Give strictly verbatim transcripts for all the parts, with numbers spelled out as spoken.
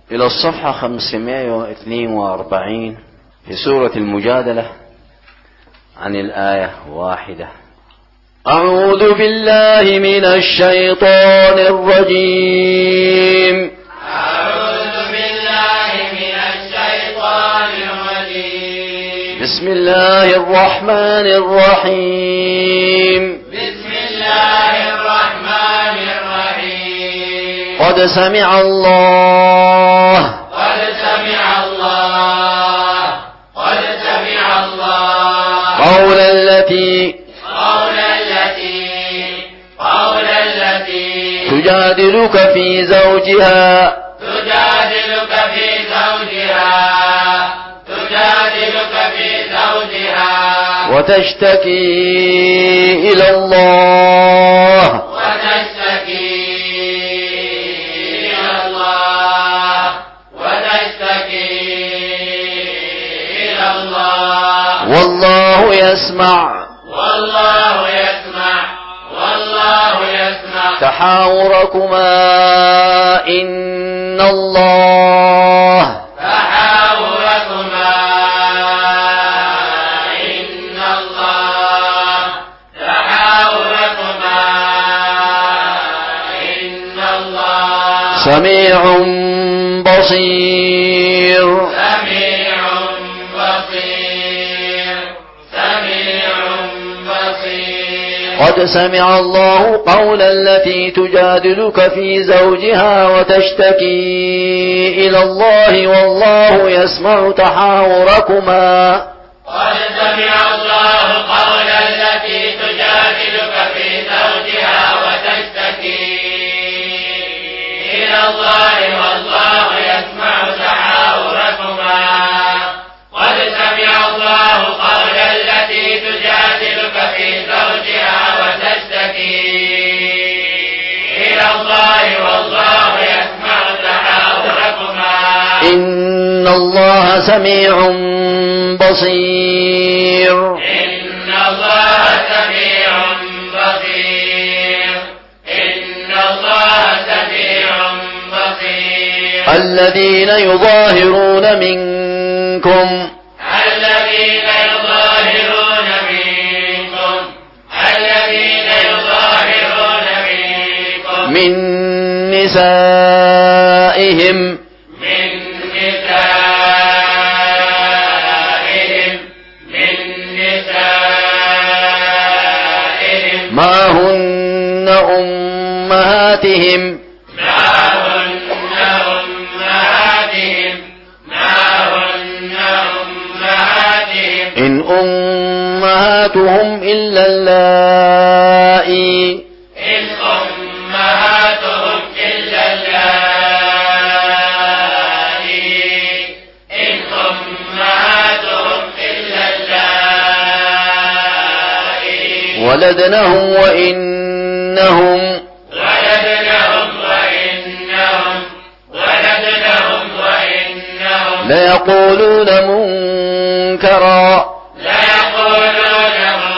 إلى الصفحة خمسمائة واثنين وأربعين في سورة المجادلة عن الآية واحدة. أعوذ بالله من الشيطان الرجيم. أعوذ بالله من الشيطان الرجيم. بسم الله الرحمن الرحيم. بسم الله الرحمن الرحيم. قد سمع الله قد سمع الله قد سمع الله قول التي قول التي قول التي تجادلك في زوجها تجادلك في زوجها تجادلك في زوجها وتشتكي إلى الله وتشتكي إلى الله وتشتكي إلى الله والله يسمع والله يسمع والله يسمع تحاوركما إن الله تحاوركما إن الله تحاوركما إن الله سميع بصير. سميع بصير سميع بصير. قد سمع الله قول التي تجادلك في زوجها وتشتكي إلى الله والله يسمع تحاوركما. قد سمع الله قول التي تجادلك في زوجها وتشتكي إلى الله والله يسمع تحاوركما. قد سمع الله قول التي تجادلك في زوجها وتشتكي إلى الله والله يسمع تحاوركما. إن الله سميع بصير. إن الله سميع بصير. إن الله سميع بصير. الذين يظاهرون منكم الذين يظاهرون منكم الذين يظاهرون منكم من نسائهم من نسائهم من نسائهم ما هن أمهاتهم ما هن أمهاتهم ما هن أمهاتهم إن أمهاتهم إلا اللائي إن أمهاتهم إلا اللائي إن أمهاتهم إلا اللائي ولدنهم وإنهم ولدنهم وإنهم ولدنهم وإنهم ليقولون منكرا لا يقولون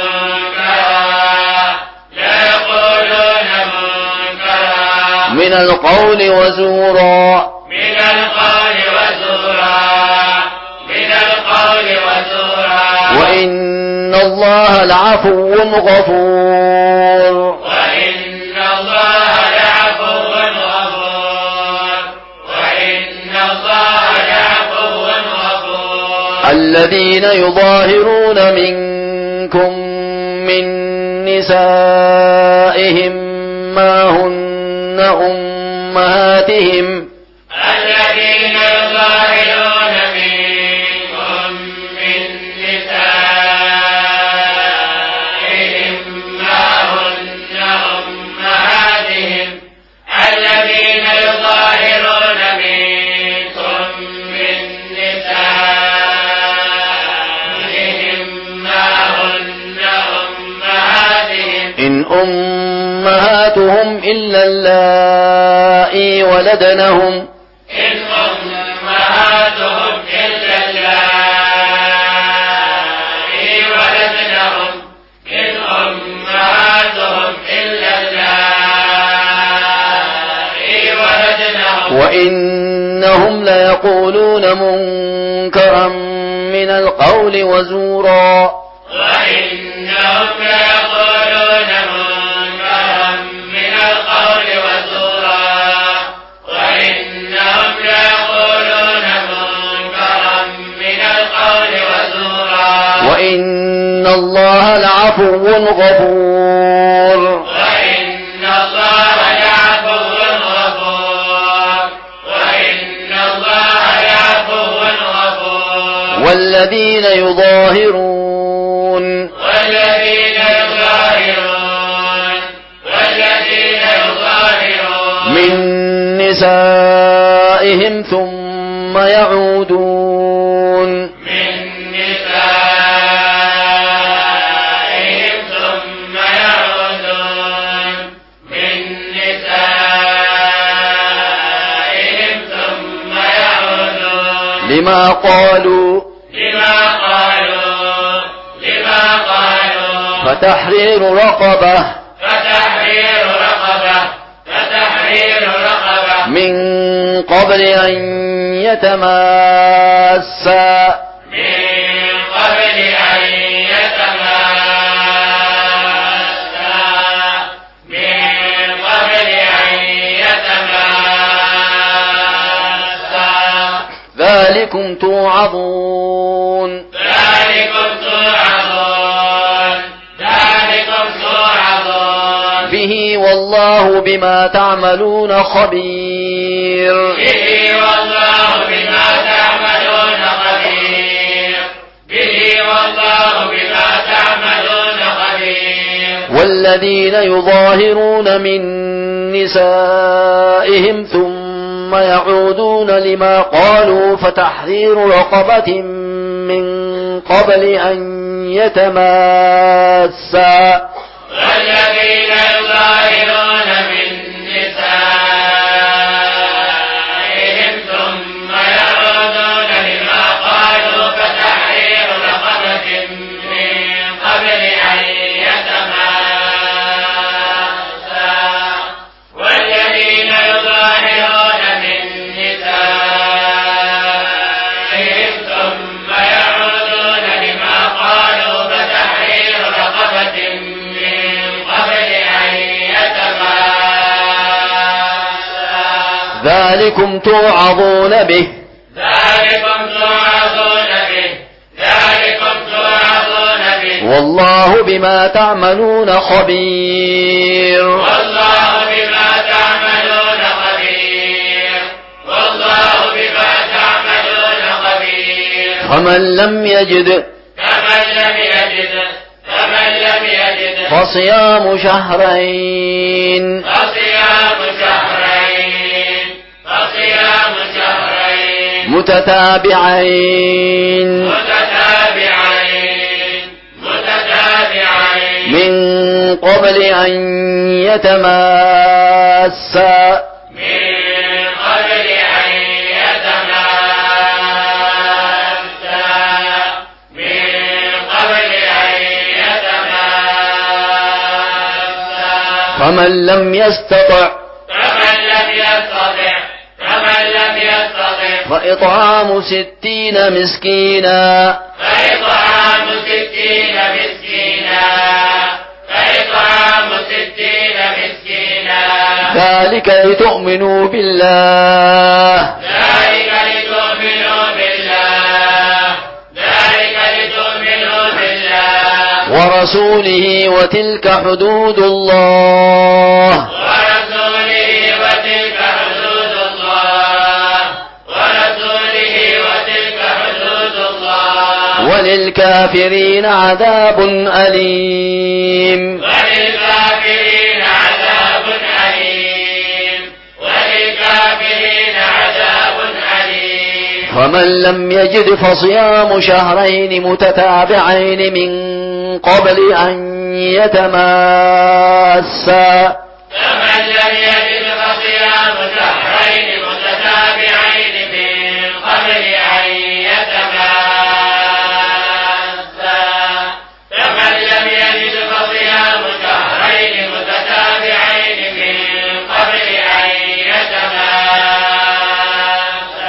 منكرا لا يقولون منكرا من القول وزورا من القول وزورا من القول وزورا وإن الله لعفو غفور. وإن الله لعفو غفور وإن الله لعفو غفور. الذين يظاهرون منكم من نسائهم ما هن أمهاتهم الذين يظاهرون منكم من نسائهم ما هن أمهاتهم الذين يظاهرون منكم من نسائهم ما هن أمهاتهم إن أمهاتهم إلا اللائي ولدنهم إن أمهاتهم إلا اللائي ولدنهم إن أمهاتهم إلا اللائي ولدنهم وإن وإنهم ليقولون منكرا من القول وزورا وإنهم ليقولون منكرا من القول وزورا وإنهم ليقولون منكرا من القول وزورا وإن الله لعفو غفور وإن الله لعفو غفور وإن الله لعفو غفور والذين يظاهرون والذين يظاهرون والذين يظاهرون من نسائهم ثم يعودون من نسائهم ثم يعودون من نسائهم ثم يعودون لما قالوا لما قالوا لما قالوا فتحرير رقبة فتحرير رقبة فتحرير رقبة من قبل أن يتماسا من قبل أن يتماسا من قبل أن يتماسا ذلكم توعظون ذلكم توعظون ذلكم توعظون به والله بما تعملون خبير به والله بما تعملون خبير به والله بما تعملون خبير والذين يظاهرون من نسائهم ثم يعودون لما قالوا فتحرير رقبة من قبل أن يتماسا والذين يظاهرون من نسائهم ثم يعودون لما قالوا فتحرير رقبة من قبل أن يتماسا والذين يظاهرون من نسائهم ثم يعودون لما قالوا فتحرير رقبة من قبل أن يتماسا ذلكم توعظون به ذلكم توعظون به ذلكم توعظون به والله بما تعملون خبير والله بما تعملون خبير والله بما تعملون خبير فمن لم يجد فمن لم يجد فمن لم يجد فصيام شهرين فصيام شهرين فصيام شهرين متتابعين متتابعين متتابعين من قبل أن يتماسا من قبل أن يتماسا من قبل أن يتماسا فمن لم يستطع فمن لم يستطع فمن لم يستطع فإطعام ستين مسكينا فإطعام ستين مسكينا فإطعام ستين مسكينا ذلك لتؤمنوا بالله ذلك لتؤمنوا بالله ذلك لتؤمنوا بالله ورسوله وتلك حدود الله ورسوله وتلك حدود الله ورسوله وتلك حدود الله وللكافرين عذاب أليم وللكافرين عذاب أليم وللكافرين عذاب أليم فمن لم يجد فصيام شهرين متتابعين من قبل أن يتماسا فمن لم يجد فصيام شهرين متتابعين من قبل أن يتماسا فمن لم يجد فصيام شهرين متتابعين من قبل أن يتماسا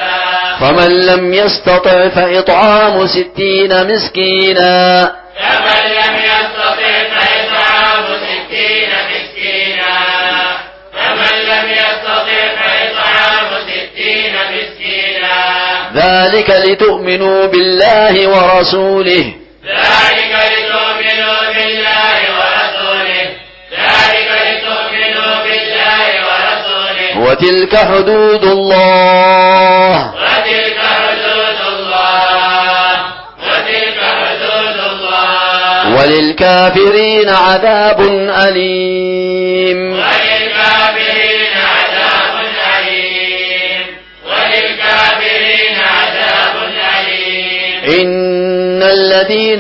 فمن لم يستطع فإطعام ستين مسكينا فمن لم يستطع فإطعام ستين مسكينا فمن لم يستطع فإطعام ستين مسكينا ذلك لتؤمنوا بالله ورسوله ذلك لتؤمنوا بالله ورسوله ذلك لتؤمنوا بالله ورسوله وتلك حدود الله وتلك حدود الله وتلك حدود الله وللكافرين عذاب أليم وللكافرين عذاب أليم وللكافرين عذاب أليم إن الذين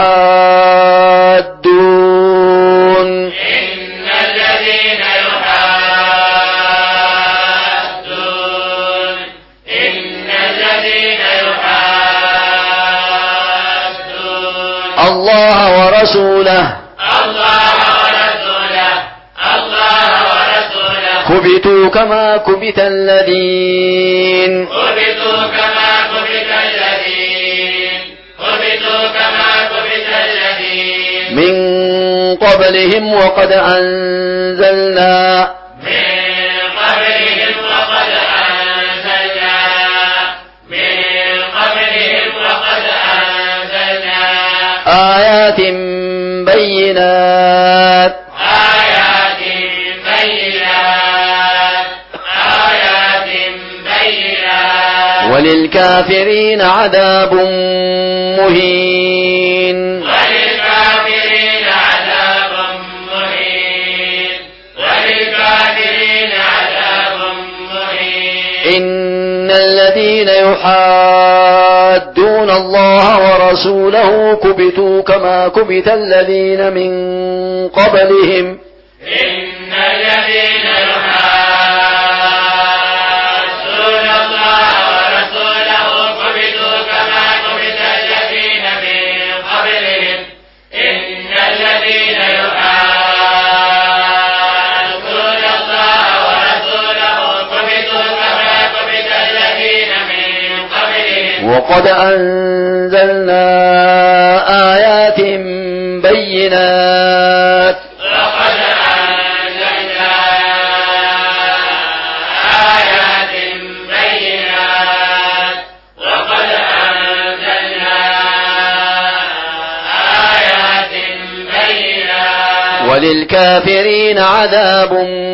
يحادون إن الذين يحادون إن الذين يحادون الله ورسوله الله ورسوله الله ورسوله كبتوا كما كبت الذين كبتوا كما كبت الذين كبتوا كما كبت الذين من قبلهم وقد أنزلنا من قبلهم وقد أنزلنا من قبلهم وقد أنزلنا آيات بينات آيات بينات آيات بينات وللكافرين عذاب مهين وللكافرين عذاب مهين وللكافرين عذاب مهين إن الذين يحادون الله ورسوله كبتوا كما كبت الذين من قبلهم إن الذين يحادون الله ورسوله كبتوا كما كبت الذين من قبلهم إن الذين يحادون الله ورسوله كبتوا كما كبت الذين من قبلهم وقد أنزلنا آيات بينات وقد أنزلنا آيات بينات وقد أنزلنا آيات بينات وللكافرين عذاب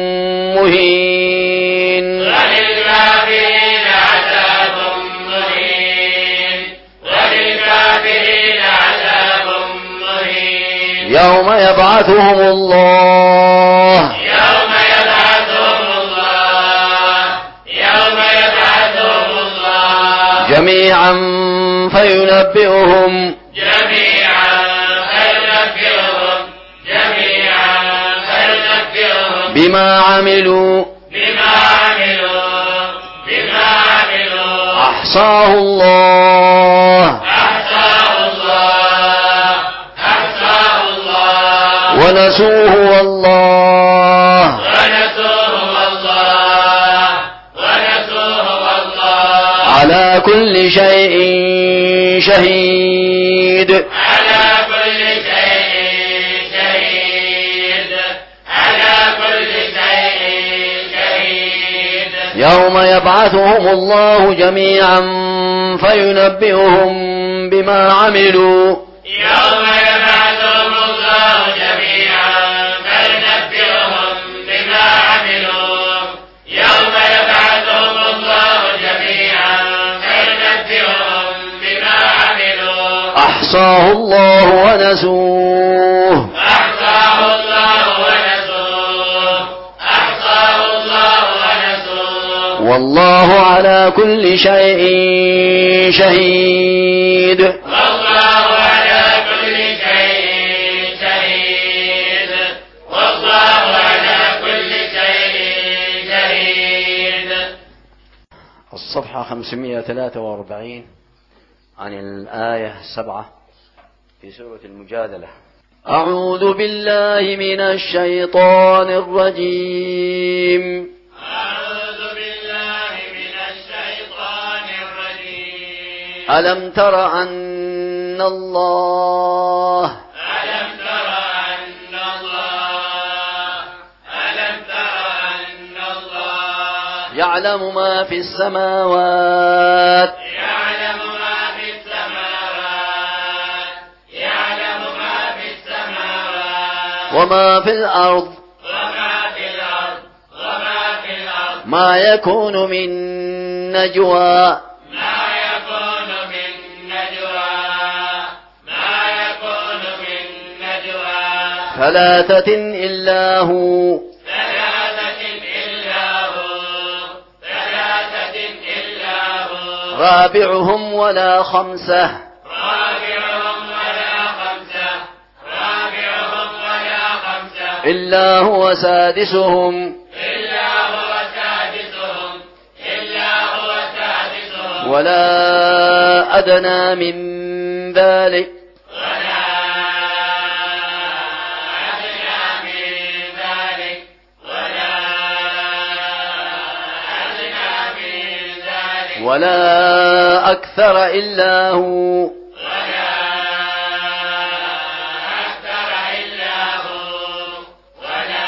مهين وللكافرين عذاب مهين وللكافرين عذاب مهين يوم يبعثهم الله يوم يبعثهم الله يوم يبعثهم الله جميعا فينبئهم جميعا فينبئهم جميعا فينبئهم بما عملوا بما عملوا بما عملوا أحصاه الله أحصاه الله أحصاه الله ونسوه والله ونسوه والله ونسوه والله على كل شيء شهيد على كل شيء شهيد على كل شيء شهيد يوم يبعثهم الله جميعا فينبئهم بما عملوا يوم يبعثهم الله جميعا فينبئهم بما عملوا يوم يبعثهم الله جميعا فينبئهم بما عملوا أحصاه الله ونسوه أحصاه الله ونسوه أحصاه الله ونسوه والله على كل شيء شهيد والله على كل شيء شهيد والله على كل شيء شهيد. الصفحة خمسمائة وثلاثة وأربعين عن الآية السبعة في سورة المجادلة. أعوذ بالله من الشيطان الرجيم. أعوذ بالله من الشيطان الرجيم. ألم تر أن الله ألم تر أن الله ألم تر أن الله يعلم ما في السماوات يعلم ما في السماوات يعلم ما في السماوات وما في الأرض وما في الأرض وما في الأرض ما يكون من نجوى ما يكون من نجوى ما يكون من نجوى ثلاثة إلا هو ثلاثة إلا هو ثلاثة إلا هو رابعهم ولا خمسة رابعهم ولا خمسة رابعهم ولا خمسة إلا هو سادسهم إلا هو سادسهم إلا هو سادسهم ولا أدنى من ذلك ولا أدنى من ذلك ولا أدنى من ذلك ولا أكثر إلا هو ولا أكثر إلا هو ولا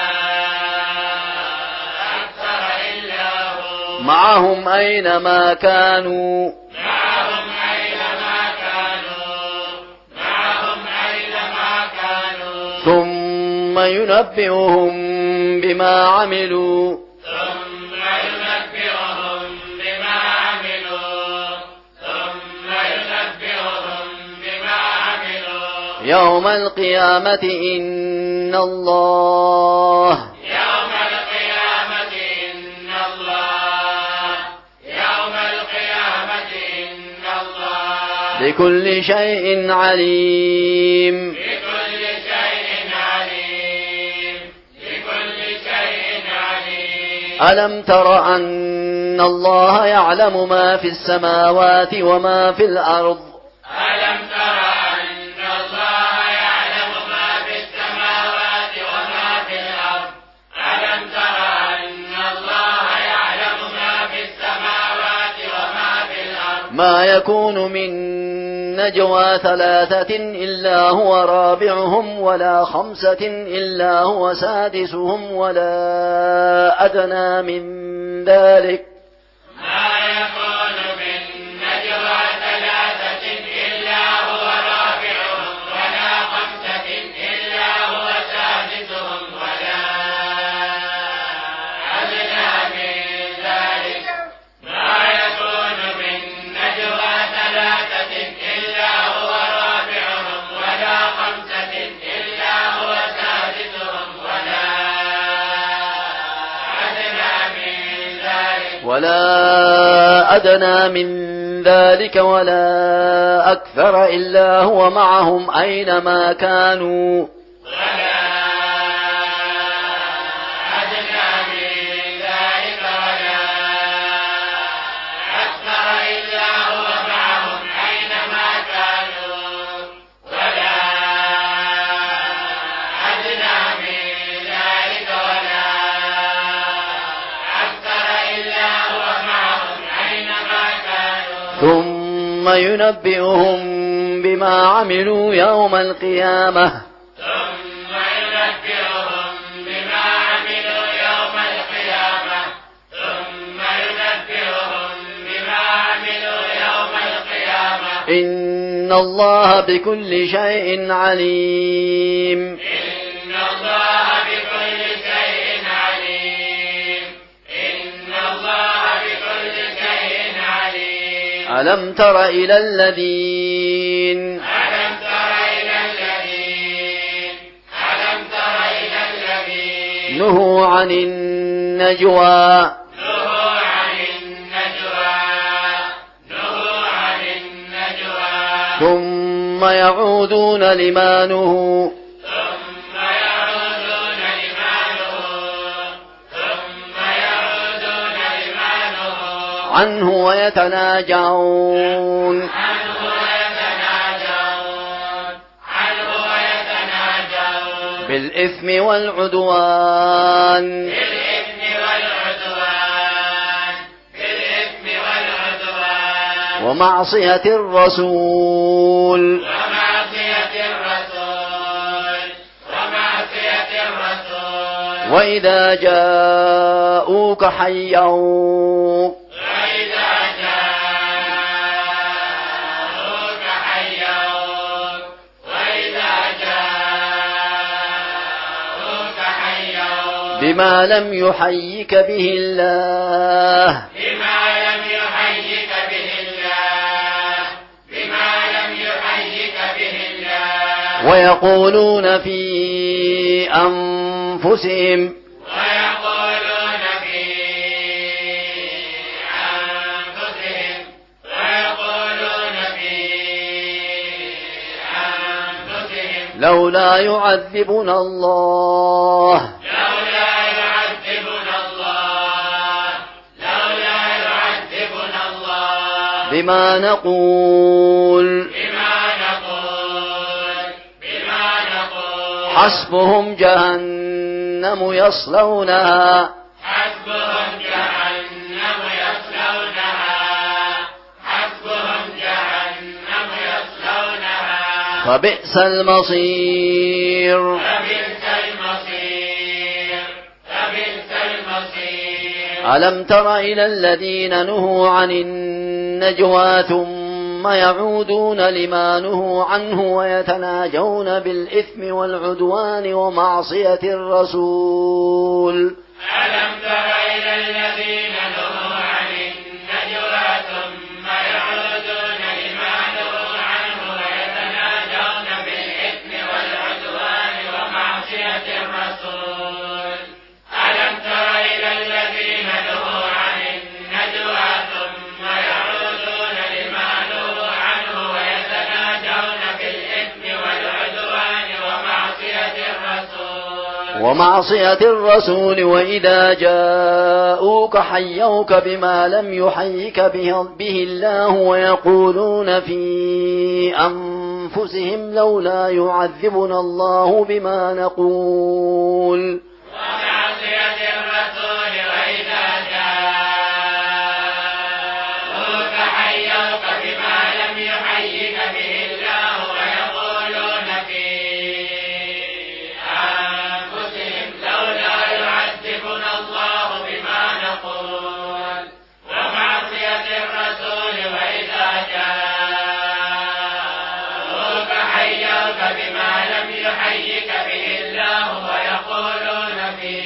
أكثر إلا هو معهم أينما كانوا معهم أينما كانوا معهم أينما كانوا ثم ينبئهم بما عملوا ثم ينبئهم بما عملوا ثم ينبئهم بما عملوا يوم القيامة إن الله يوم القيامة إن الله يوم القيامة إن الله بكل شيء عليم بكل شيء عليم بكل شيء عليم ألم تر أن الله يعلم ما في السماوات وما في الأرض ألم تر أن الله يعلم ما في السماوات وما في الأرض ألم تر أن الله يعلم ما في السماوات وما في الأرض ما يكون من نجوى ثلاثة إلا هو رابعهم ولا خمسة إلا هو سادسهم ولا أدنى من ذلك ما يكون من نجوى ثلاثة إلا هو رابعهم ولا خمسة إلا هو سادسهم ولا أدنى من ذلك ما يكون من نجوى ثلاثة إلا هو رابعهم ولا خمسة إلا هو سادسهم ولا أدنى من ذلك ولا أدنى من ذلك ولا أكثر إلا هو معهم أينما كانوا ولا أدنى من ذلك ولا أكثر إلا هو معهم أينما كانوا ولا أدنى من ذلك ولا أكثر إلا هو معهم أينما كانوا ثم ينبئهم بما عملوا يوم القيامة ثم ينبئهم بما عملوا يوم القيامة ثم ينبئهم بما عملوا يوم القيامة إن الله بكل شيء عليم إن الله بكل شيء عليم إن الله بكل شيء عليم ألم تر إلى الذين ألم تر إلى الذين ألم تر إلى الذين نهوا عن النجوى نهوا عن النجوى نهوا عن النجوى ثم يعودون لما نهوا ثم يعودون لما نهوا ثم يعودون لما نهوا عنه ويتناجعون عنه ويتناجون عنه ويتناجون بالإثم والعدوان بالإثم والعدوان بالإثم والعدوان ومعصية الرسول ومعصية الرسول ومعصية الرسول وإذا جاءوك حيوك وإذا جاءوك حيوك وإذا جاءوك حيوك بما لم يحيك به الله بما لم يحيك به الله بما لم يحيك به الله ويقولون في أنفسهم ويقولون في أنفسهم ويقولون في أنفسهم لولا يعذبنا الله لولا يعذبنا الله لولا يعذبنا الله بما نقول بما نقول بما نقول حسبهم جهنم يصلونها حسبهم جهنم يصلونها حسبهم جهنم يصلونها فبئس المصير فبئس المصير فبئس المصير ألم تر إلى الذين نهوا عن النجوى ثم يعودون لما نهوا عنه ويتناجون بالإثم والعدوان ومعصية الرسول ألم تر إلى الذين نهوا عن النجوى ثم يعودون لما نهوا عنه ويتناجون بالإثم والعدوان ومعصية الرسول ألم تر إلى الذين نهوا عن النجوى ثم يعودون لما نهوا عنه ويتناجون بالإثم والعدوان ومعصية الرسول ومعصية الرسول وإذا جاءوك حيوك بما لم يحيك به به الله ويقولون في أنفسهم لولا يعذبنا الله بما نقول ومعصية الرسول وإذا جاءوك حيوك بما لم يحيك به الله ويقولون في أنفسهم لولا يعذبنا الله بما نقول ومعصية الرسول وإذا جاءوك حيوك بما لم يحيك به الله ويقولون في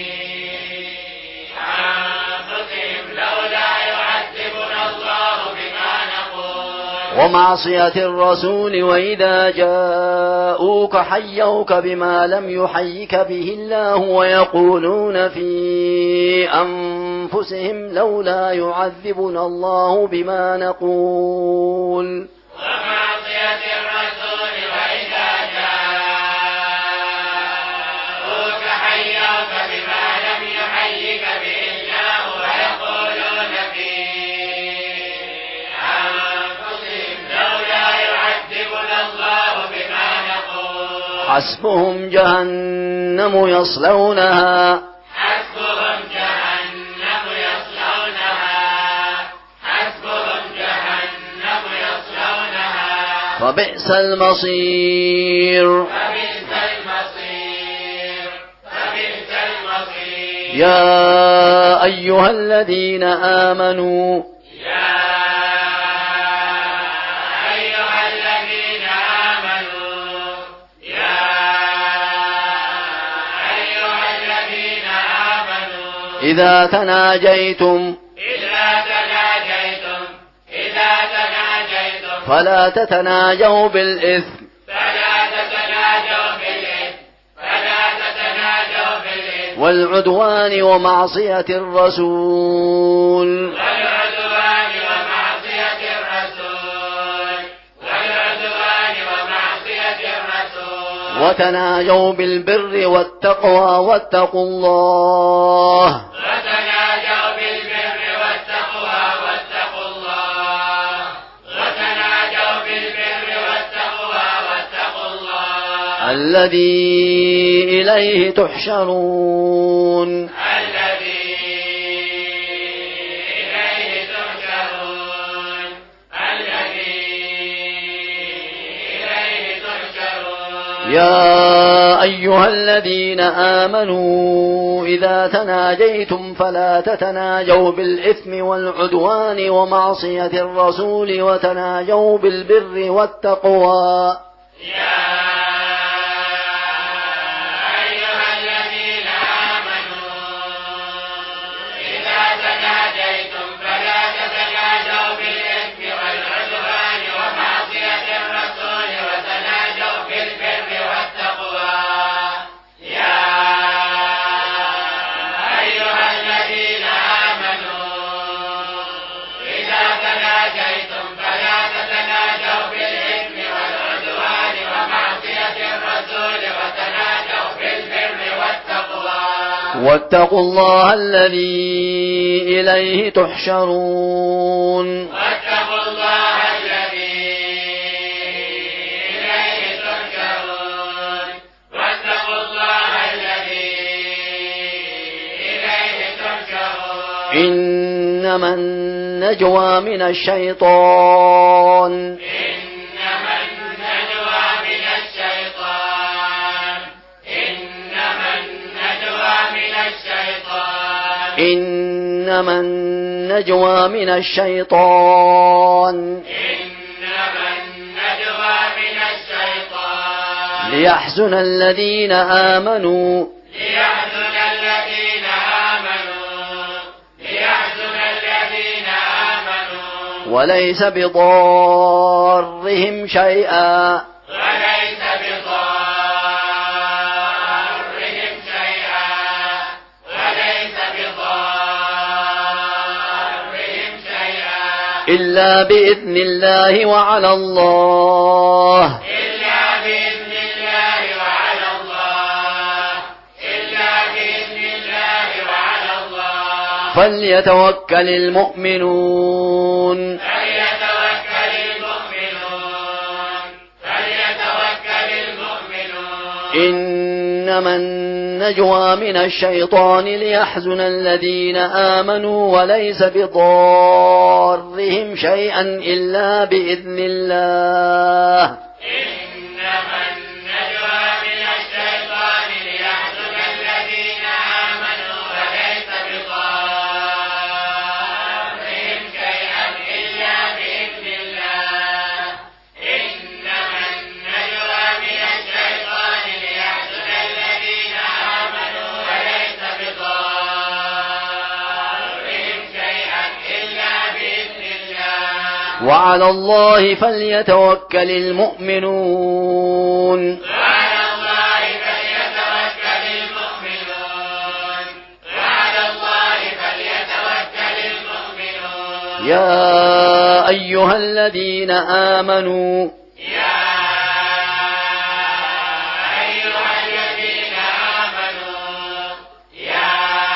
أنفسهم لولا يعذبنا الله بما نقول ومعصية الرسول وإذا جاءوك حيوك بما لم يحيك به الله ويقولون في أنفسهم لولا يعذبنا الله بما نقول ومعصية الرسول وإذا جاءوك حيوك بما لم يحيك به الله ويقولون في أنفسهم لولا يعذبنا الله بما نقول حسبهم جهنم يصلونها حسبهم جهنم يصلونها حسبهم جهنم يصلونها فبئس المصير فبئس المصير فبئس المصير يا أيها الذين آمنوا يا أيها الذين آمنوا يا أيها الذين آمنوا إذا تناجيتم إذا تناجيتم إذا تناجيتم فلا تتناجوا بالإثم فلا تتناجوا بالإثم فلا تتناجوا بالإثم والعدوان ومعصية الرسول والعدوان ومعصية الرسول والعدوان ومعصية الرسول وتناجوا بالبر والتقوى واتقوا الله وتناجوا بالبر والتقوى واتقوا الله وتناجوا بالبر والتقوى واتقوا الله الذي إليه تحشرون الذي إليه تحشرون الذي يا أيها الذين آمنوا إذا تناجيتم فلا تتناجوا بالإثم والعدوان ومعصية الرسول وتناجوا بالبر والتقوى. يا أيها الذين آمنوا إذا تناجيتم فلا تتناجوا بالإثم والعدوان ومعصية الرسول وتناجوا بالبر والتقوى. يا أيها الذين آمنوا إذا تناجيتم فلا تتناجوا بالإثم والعدوان ومعصية الرسول وتناجوا بالبر والتقوى. واتقوا الله الذي إليه تحشرون. واتقوا الله الذي إليه تحشرون. واتقوا الله الذي إليه تحشرون. إنما النجوى من الشيطان إنما النجوى من الشيطان. إنما النجوى من الشيطان. إنما النجوى من الشيطان إنما النجوى من الشيطان. ليحزن الذين آمنوا ليحزن الذين آمنوا. ليحزن الذين آمنوا. وليس بضارهم شيئا وليس بضارهم شيئا. وليس بضارهم شيئا. إلا بإذن الله وعلى الله إلا بإذن الله وعلى الله. إلا بإذن الله وعلى الله. فليتوكل المؤمنون. فليتوكل المؤمنون. فليتوكل المؤمنون. إنما النجوى من الشيطان ليحزن الذين آمنوا وليس بضارهم شيئا إلا بإذن الله. إنما النجوى من الشيطان ليحزن الذين آمنوا وليس بضارهم شيئا إلا بإذن الله. إنما النجوى من الشيطان ليحزن الذين آمنوا وليس بضارهم شيئا إلا بإذن الله. وعلى الله فليتوكل المؤمنون. وعلى الله فليتوكل المؤمنون. وعلى الله فليتوكل المؤمنون. يا أيها الذين آمنوا يا أيها الذين آمنوا. يا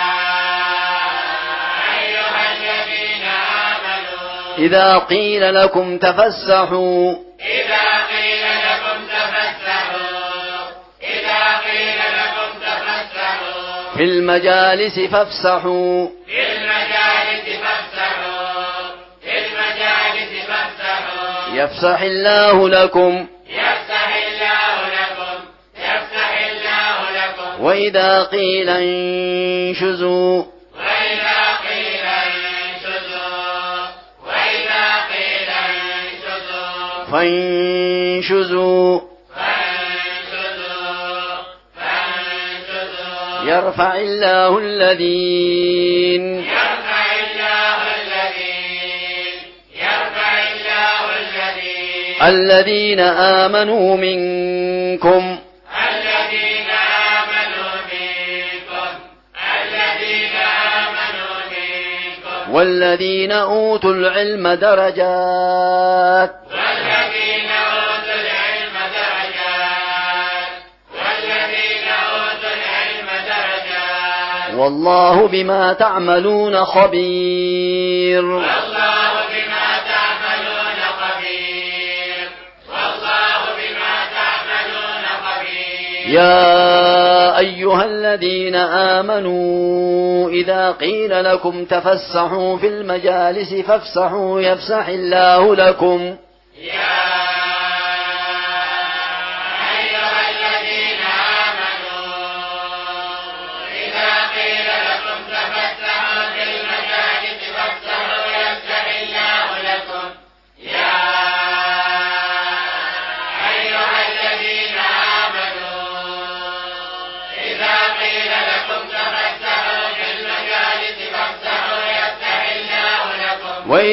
أيها الذين آمنوا إذا قيل لكم تفسحوا إذا قيل لكم تفسحوا. إذا قيل لكم تفسحوا في المجالس فافسحوا في المجالس فافسحوا. في المجالس فافسحوا. يفسح الله لكم. يفتح الله لكم. يفتح الله لكم. وإذا قيل انشزوا وإذا قيل انشزوا. وإذا قيل انشزوا. فانشزوا فانشزوا. فانشزوا. يرفع الله الذين يرفع الله الذين. يرفع الله الذين. الذين آمنوا منكم الذين آمنوا منكم. الذين آمنوا منكم. والذين أوتوا العلم درجات والذين أوتوا العلم درجات. والذين أوتوا العلم درجات. والله بما تعملون خبير. والله بما تعملون خبير. والله بما تعملون خبير. يا أيها الذين آمنوا إذا قيل لكم تفسحوا في المجالس فافسحوا يفسح الله لكم. يا أيها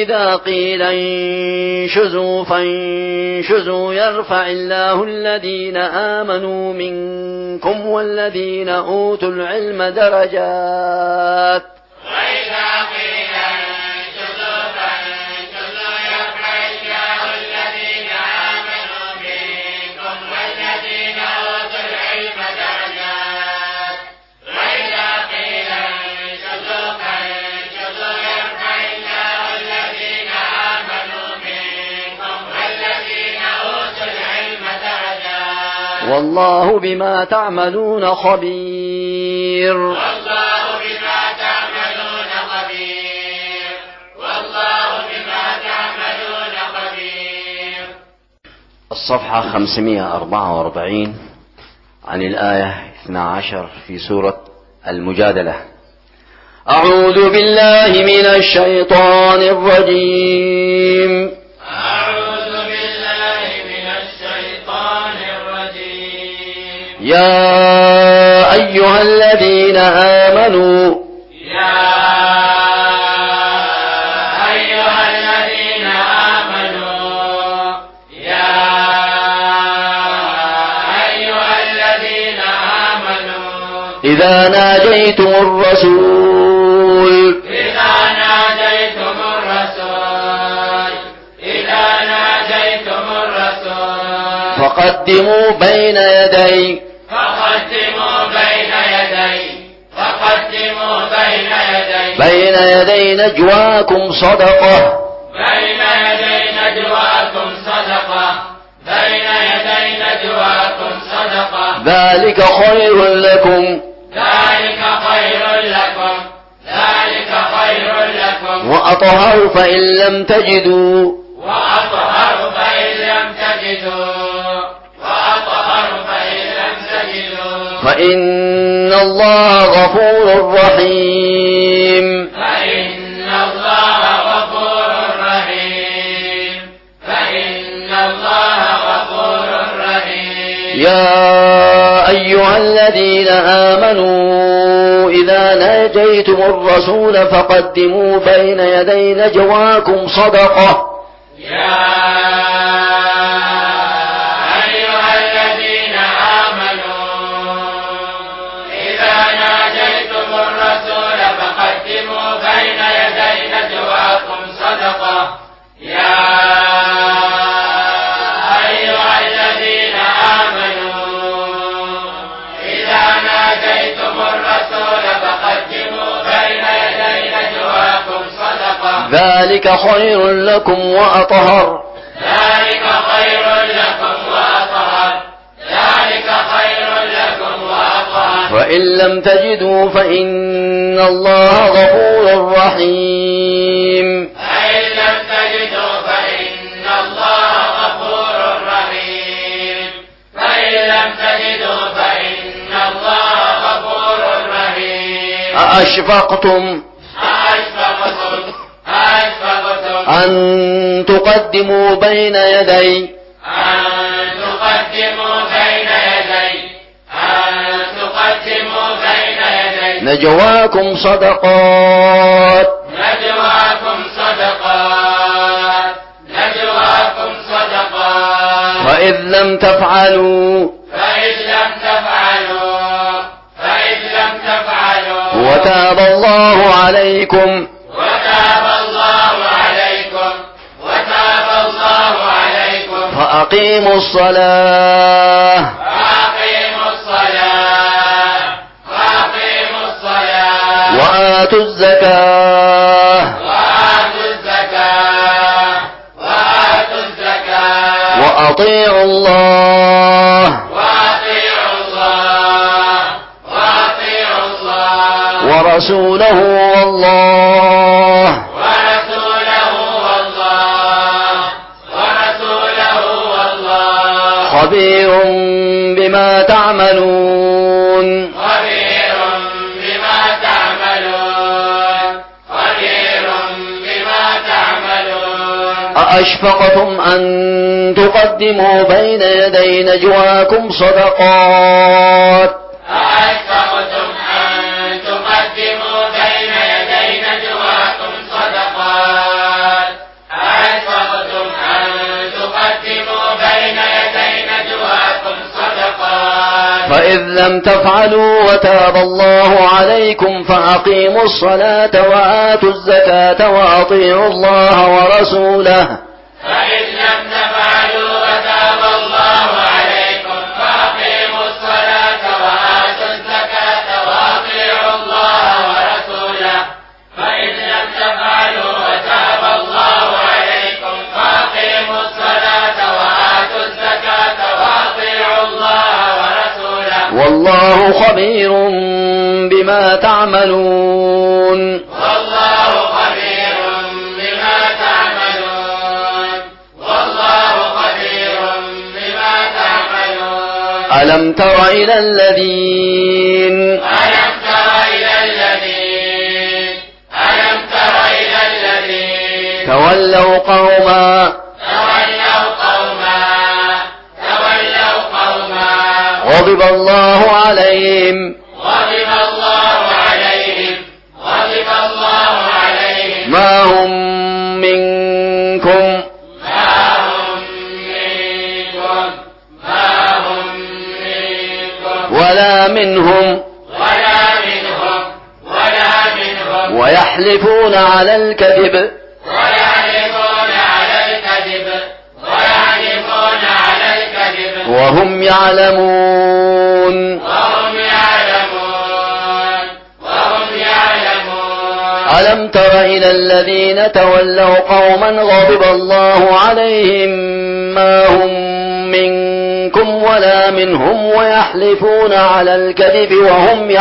وإذا قيل انشزوا فانشزوا يرفع الله الذين آمنوا منكم والذين أوتوا العلم درجات. وإذا قيل انشزوا فانشزوا يرفع الله الذين آمنوا منكم والذين أوتوا العلم درجات. وإذا قيل انشزوا فانشزوا يرفع الله الذين آمنوا منكم والذين أوتوا العلم درجات. والله بما تعملون خبير. والله بما تعملون خبير. والله بما تعملون خبير. الصفحة خمسمائة وأربعة وأربعين عن الآية اثنتا عشرة في سورة المجادلة. أعوذ بالله من الشيطان الرجيم. أعوذ بالله من الشيطان الرجيم. يا أيها الذين آمنوا يا أيها الذين آمنوا. يا أيها الذين آمنوا. إذا ناجيتم الرسول إذا ناجيتم الرسول. إذا ناجيتم الرسول. فقدموا بين يدي فقدموا بين يدي. فقدموا بين يدي. بين يدي نجواكم صدقة. بين يدي نجواكم صدقة. بين يدي نجواكم صدقة. ذلك خير لكم ذلك خير لكم. ذلك خير لكم. وأطهر فإن لم تجدوا وأطهر فإن لم تجدوا. وأطهر فإن لم تجدوا. فإن الله غفور رحيم. فإن الله غفور رحيم. فإن الله غفور رحيم. يا أيها الذين آمنوا إذا ناجيتم الرسول فقدموا بين يدي نجواكم صدقة. يا أيها الذين آمنوا إذا ناجيتم الرسول فقدموا بين يدي نجواكم صدقة. يا أيها الذين آمنوا إذا ناجيتم الرسول فقدموا بين يدي نجواكم صدقة. ذلك خير لكم وأطهر. ذلك خير لكم وأطهر. ذلك خير لكم وأطهر. وإن لم تجدوا فإن الله غفور رحيم. فإن لم تجدوا فإن الله غفور رحيم. فإن لم تجدوا فإن الله غفور رحيم. أأشفقتم أأشفقتم. أأشفقتم أن تقدموا بين يدي أن تقدموا بين يدي. أن تقدموا بين يدي نجواكم صدقات. نجواكم صدقات. نجواكم صدقات. وإذ لم تفعلوا فإذ لم تفعلوا. فإذ لم تفعلوا. وتاب الله عليكم وتاب الله عليكم. وتاب الله عليكم. فأقيموا الصلاة وأقيموا الصلاة. وأقيموا الصلاة. وآتوا الزكاة وآتوا الزكاة. وآتوا الزكاة. وأطيعوا الله وأطيعوا الله. وأطيعوا الله. ورسوله والله ورسوله والله. ورسوله والله. خبير بما تعملون. خبير بما تعملون. خبير بما تعملون. أأشفقتم أن تقدموا بين يدي نجواكم صدقات. أأشفقتم أن تقدموا بين يدي نجواكم صدقات. فإذ لم تفعلوا وتاب الله عليكم فأقيموا الصلاة وآتوا الزكاة وأطيعوا الله ورسوله. فإن لم تفعلوا وتاب الله عليكم فأقيموا الصلاة وآتوا الزكاة وأطيعوا الله ورسوله. فإن لم تفعلوا وتاب الله عليكم فأقيموا الصلاة وآتوا الزكاة وأطيعوا الله ورسوله. والله خبير بما تعملون. والله خبير بما تعملون. والله خبير بما تعملون. ألم تر إلى الذين ألم تر إلى الذين ألم تر إلى الذين تولوا قوما تولوا قوما تولوا قوما غضب الله عليهم غضب الله عليهم غضب الله عليهم ما هم منكم ما هم منكم ما هم منكم ولا منهم ولا منهم ولا منهم ويحلفون على الكذب ويعرفون على الكذب ويعرفون على الكذب وهم يعلمون. وهم يعلمون وهم يعلمون. ألم تر إلى الذين تولوا قوما غضب الله عليهم ما هم منكم ولا منهم ويحلفون على الكذب وهم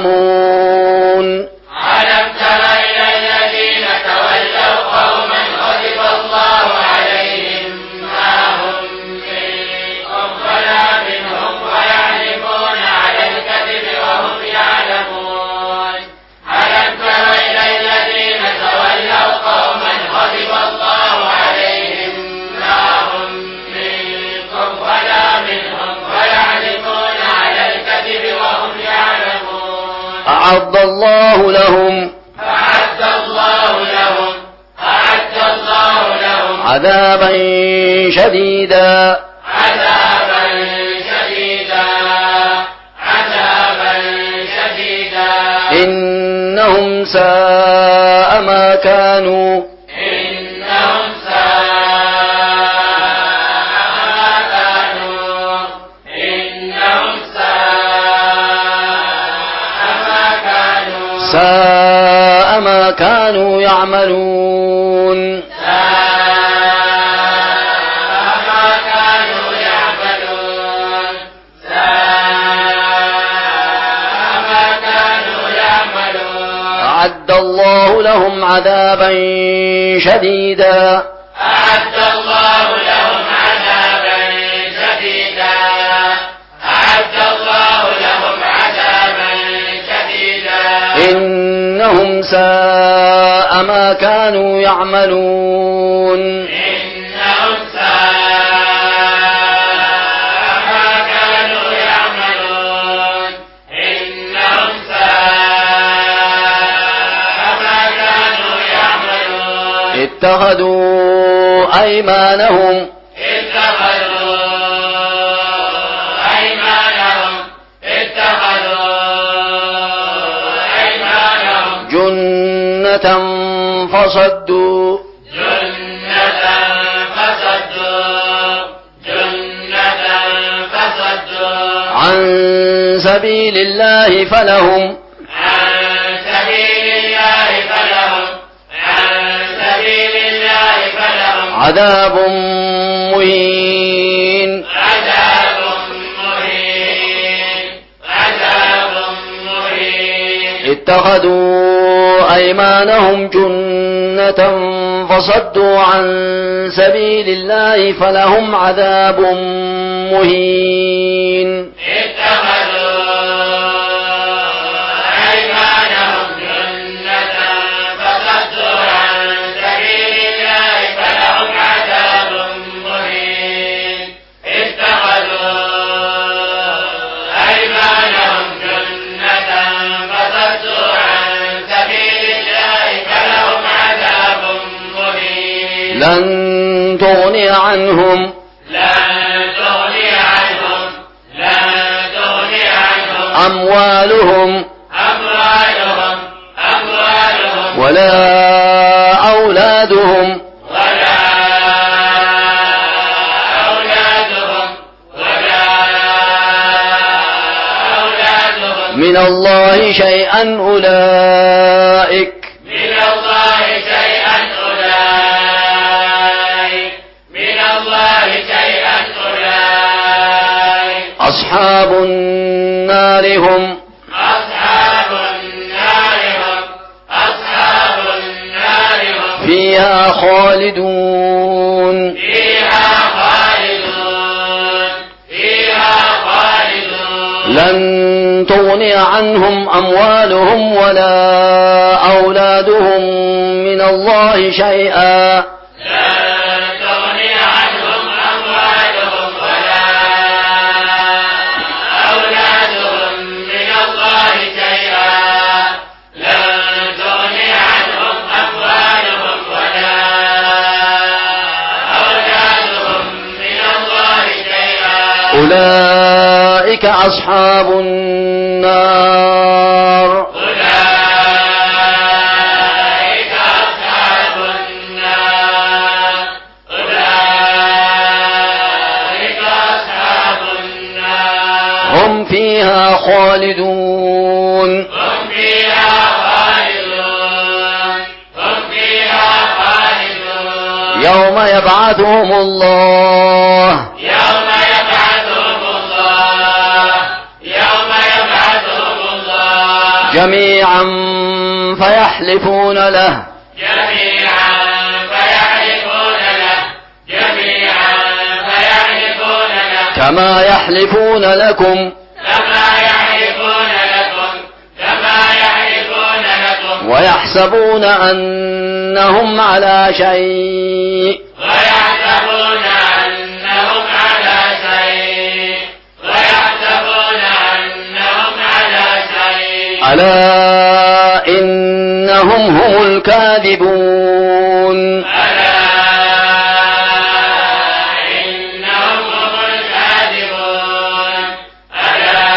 يعلمون. ألم تر إلى الذين تولوا قوما غضب الله عليهم ما هم منكم ولا منهم ويحلفون على الكذب وهم يعلمون. ألم تر إلى الذين تولوا قوما غضب الله عليهم ما هم منكم ولا منهم ويحلفون على الكذب وهم يعلمون. أعد الله لهم أعد الله لهم أعد الله لهم عذابا شديدا عذابا شديدا عذابا شديدا إنهم ساء ما كانوا إنهم ساء ما كانوا إنهم ساء ما كانوا ساء ما كانوا يعملون. ساء ما كانوا يعملون ساء ما كانوا يعملون. أعد الله لهم عذابا شديدا أعد الله لهم عذابا شديدا أعد الله لهم عذابا شديدا إنهم ساء ما كانوا يعملون. إنهم ساء ما كانوا يعملون إنهم ساء ما كانوا يعملون. اتخذوا أيمانهم اتخذوا أيمانهم اتخذوا أيمانهم جنة فصدوا جنة فصدوا جنة فصدوا عن سبيل الله فلهم عن سبيل الله فلهم عن سبيل الله فلهم عذاب مهين. عذاب مهين عذاب مهين. اتخذوا أيمانهم جنة فصدوا عن سبيل الله فلهم عذاب مهين. اتخذوا أيمانهم جنة فصدوا عن سبيل الله فلهم عذاب مهين. اتخذوا أيمانهم جنة فصدوا عن سبيل الله فلهم عذاب مهين. لن تغني عنهم لن تغني عنهم لن تغني عنهم أموالهم أموالهم أموالهم ولا أولادهم ولا أولادهم ولا أولادهم من الله شيئا أولئك من الله شيئا أولئك من الله شيئا أولئك أصحاب النار هم أصحاب النار هم أصحاب النار هم فيها خالدون فيها خالدون فيها خالدون لن تغني عنهم أموالهم ولا أولادهم من الله شيئا لن تغني عنهم أموالهم ولا أولادهم من الله شيئا لن تغني عنهم أموالهم ولا أولادهم من الله شيئا أولئك أصحاب النار أولئك أصحاب النار أولئك أصحاب النار هم فيها خالدون هم فيها خالدون هم فيها خالدون يوم يبعثهم الله يوم يبعثهم الله يوم يبعثهم الله جميعا فيحلفون له جميعا فيحلفون له جميعا فيحلفون له كما يحلفون لكم كما يحلفون لكم كما يحلفون لكم ويحسبون أنهم على شيء ويحسبون أنهم على شيء ويحسبون أنهم على شيء ألا إنهم هم الكاذبون ألا إنهم هم الكاذبون ألا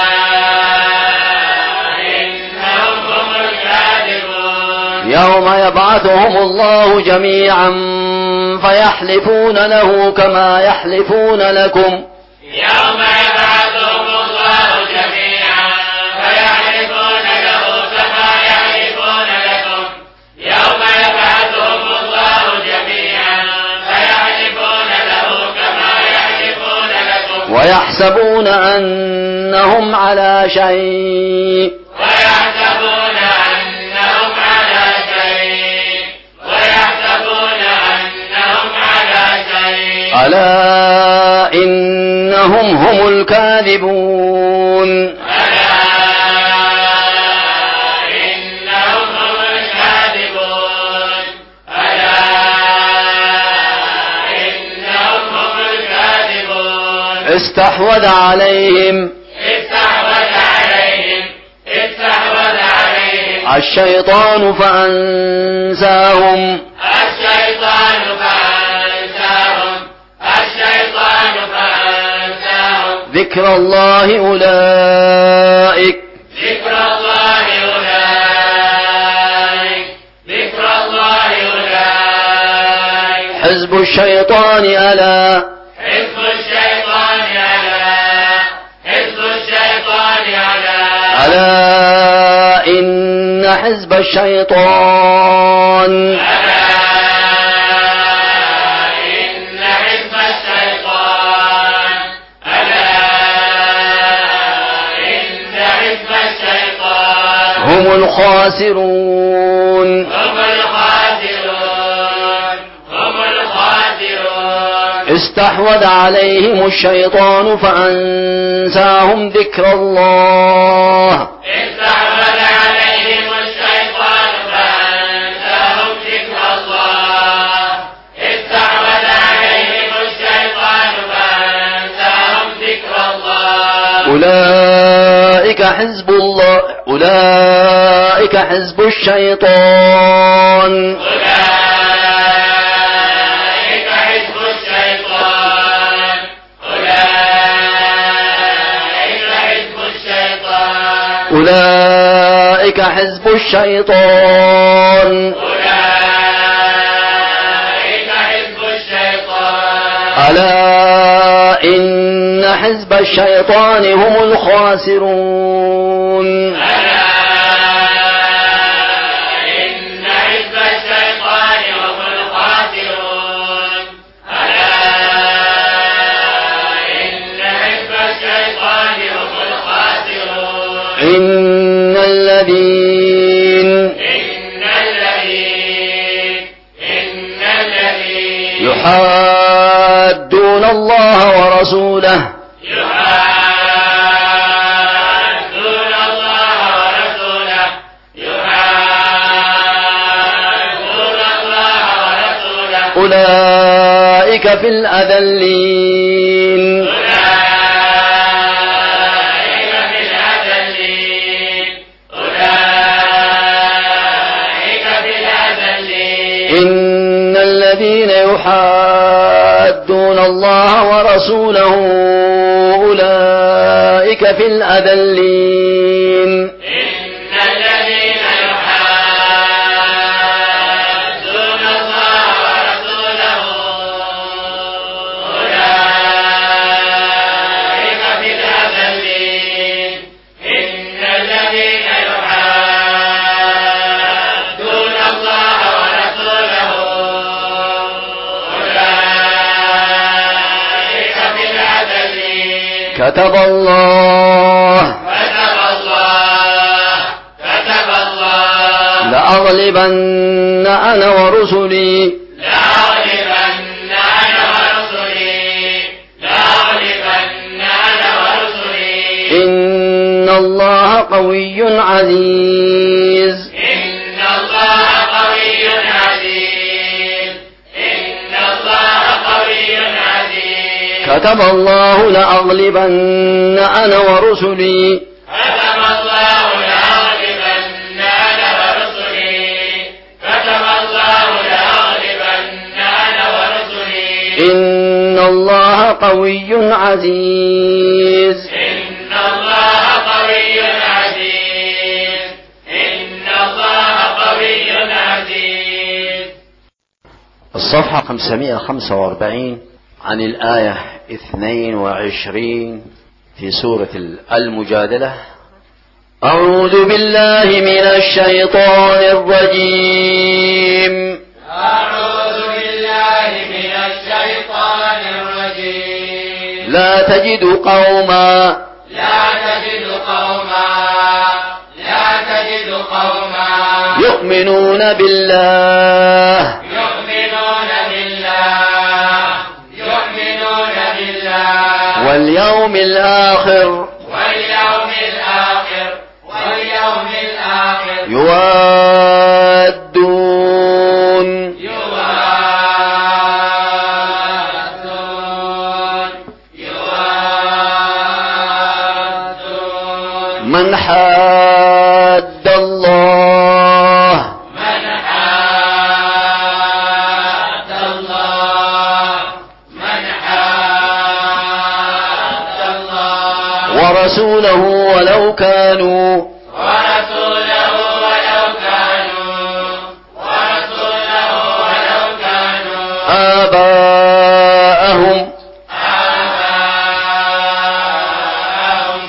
إنهم هم الكاذبون يوم يبعثهم الله جميعا فيحلفون له كما يحلفون لكم يوم يبعثهم الله جميعا فيحلفون له كما يحلفون لكم يوم يبعثهم الله جميعا فيحلفون له كما يحلفون لكم ويحسبون أنهم على شيء ويحسبون أنهم على شيء ويحسبون أنهم على شيء ألا إنهم هم الكاذبون ألا إنهم هم الكاذبون ألا إنهم هم الكاذبون استحوذ عليهم استحوذ عليهم استحوذ عليهم الشيطان فأنساهم الشيطان فأنساهم الشيطان فأنساهم ذكر الله أولئك ذكر الله أولئك ذكر الله أولئك حزب الشيطان ألا حزب الشيطان على حزب الشيطان على ألا إن حزب الشيطان ألا إن حزب الشيطان ألا إن حزب الشيطان هم الخاسرون هم الخاسرون هم الخاسرون استحوذ عليهم الشيطان فأنساهم ذكر الله استحوذ عليهم الشيطان فأنساهم ذكر الله استحوذ عليهم الشيطان فأنساهم ذكر الله أولئك حزب الله أولئك حزب الشيطان أولئك حزب الشيطان أولئك حزب الشيطان أولئك حزب الشيطان أولئك حزب الشيطان ألا إن حزب الشيطان هم الخاسرون ألا إن حزب الشيطان هم الخاسرون ألا إن حزب الشيطان هم الخاسرون إن الذين إن الذين إن الذين يحادون الله ورسوله يحادون الله ورسوله يحادون الله ورسوله أولئك في الأذلين أولئك في الأذلين أولئك في الأذلين إن الذين يحادون الله ورسوله أولئك في الأذلين إن الذين يحادون الله ورسوله أولئك في الأذلين إن الذين يحادون الله ورسوله أولئك في الأذلين كتب الله كتب الله كتب الله لأغلبن أنا ورسلي لأغلبن أنا ورسلي لأغلبن أنا ورسلي إن الله قوي عزيز إن الله قوي عزيز إن الله قوي عزيز كتب الله لأغلبن أنا ورسلي كتب الله لأغلبن أنا ورسلي كتب الله لأغلبن أنا ورسلي إن الله قوي عزيز إن الله قوي عزيز إن الله قوي عزيز. الصفحة خمسمائة وخمسة وأربعين عن الآية اثنين وعشرين في سورة المجادلة. أعوذ بالله من الشيطان الرجيم. أعوذ بالله من الشيطان الرجيم. لا تجد قوما لا تجد قوما لا تجد قوما يؤمنون بالله يؤمنون بالله يؤمنون بالله واليوم الآخر واليوم الآخر واليوم الآخر يوادون يوادون يوادون من حاد الله من حاد الله من حاد الله ورسوله ولو كانوا ورسوله ولو كانوا ورسوله ولو كانوا آباءهم آباءهم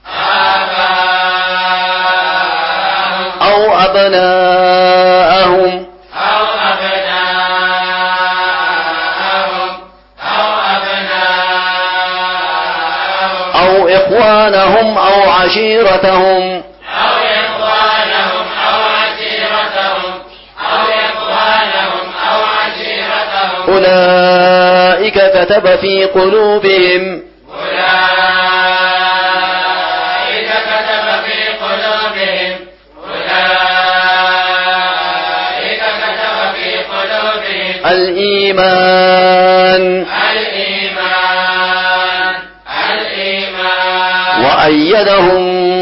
آباءهم أو أبناءهم أو أبناءهم أو أبناءهم أو إخوانهم أو عشيرتهم أو إخوانهم أو عشيرتهم أو إخوانهم أو عشيرتهم أولئك كتب في قلوبهم أولئك كتب في قلوبهم أولئك كتب في قلوبهم الإيمان الإيمان الإيمان وأيدهم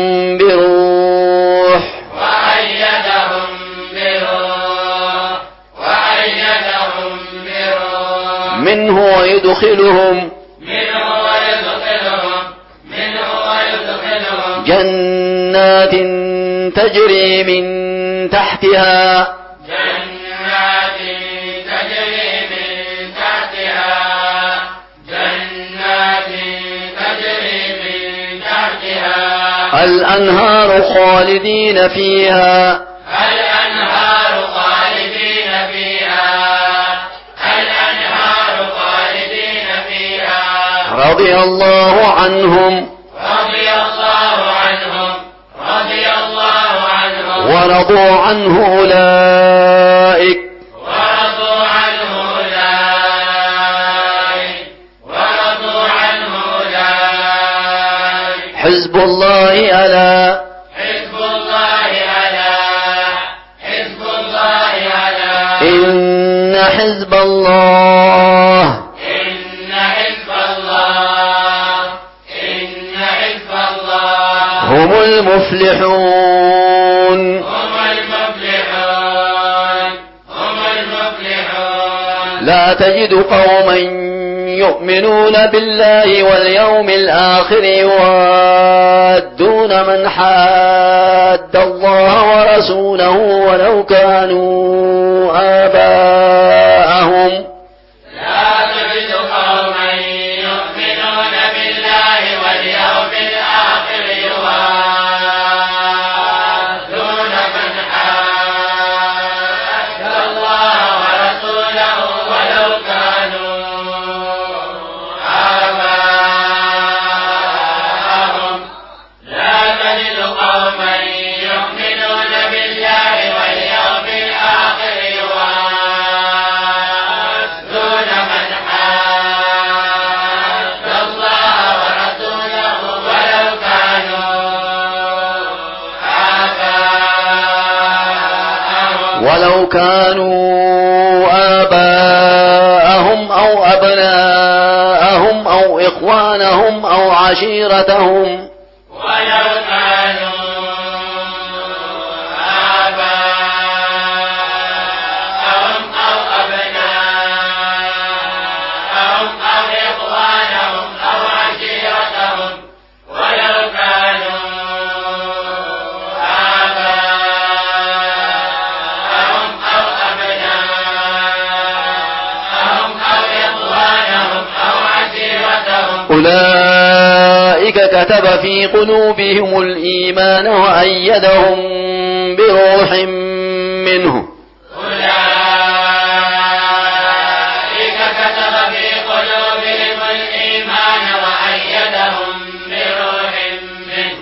بروح وأيدهم بروح وأيدهم بروح منه جنات تجري من تحتها جنات تجري من تحتها جنات تجري من تحتها الأنهار خالدين فيها الأنهار خالدين فيها الأنهار خالدين فيها رضي الله عنهم رضي الله عنهم رضي الله عنهم ورضوا عنه أولئك ورضوا عنه أولئك ورضوا عنه أولئك حزب الله ألا حزب الله ألا حزب الله ألا إن حزب الله إن حزب الله إن حزب الله هم المفلحون هم المفلحون هم المفلحون لا تجد قوما يؤمنون بالله واليوم الآخر يوادون من حاد الله ورسوله ولو كانوا آباءهم لا تجد قوما يؤمنون بالله واليوم الآخر يوادون من حاد الله ورسوله ولو كانوا آباءهم لا تجد قوما يؤمنون بالله واليوم الآخر يوادون من حاد الله ورسوله ولو كانوا آباءهم ولو كانوا آباءهم أو أبناءهم أو إخوانهم أو عشيرتهم ولو كانوا آباءهم أو أبناءهم أو إخوانهم أو عشيرتهم ولو كانوا آباءهم أو أبناءهم أو إخوانهم أو عشيرتهم أولئك كتب في قلوبهم الإيمان وأيدهم بروح منه أولئك كتب في قلوبهم الإيمان وأيدهم بروح منه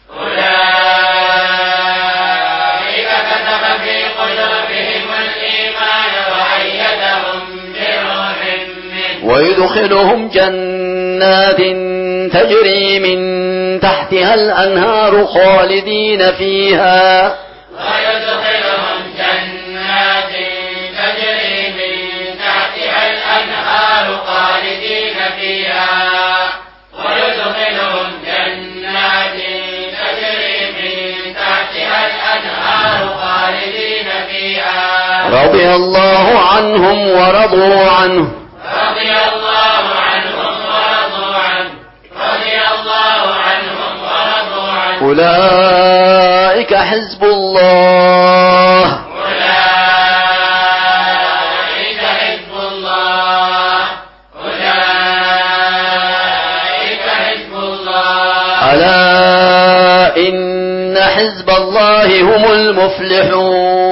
أولئك كتب في قلوبهم الإيمان وأيدهم بروح منه ويدخلهم جنات تجري من تحتها الأنهار خالدين فيها ويدخلهم جنات تجري من تحتها الأنهار خالدين فيها ويدخلهم جنات تجري من تحتها الأنهار خالدين فيها رضي الله عنهم ورضوا عنه رضي الله عنهم ورضوا عنه رضي الله عنهم ورضوا عنه أولئك حزب الله أولئك حزب الله أولئك حزب الله ألا إن حزب الله هم المفلحون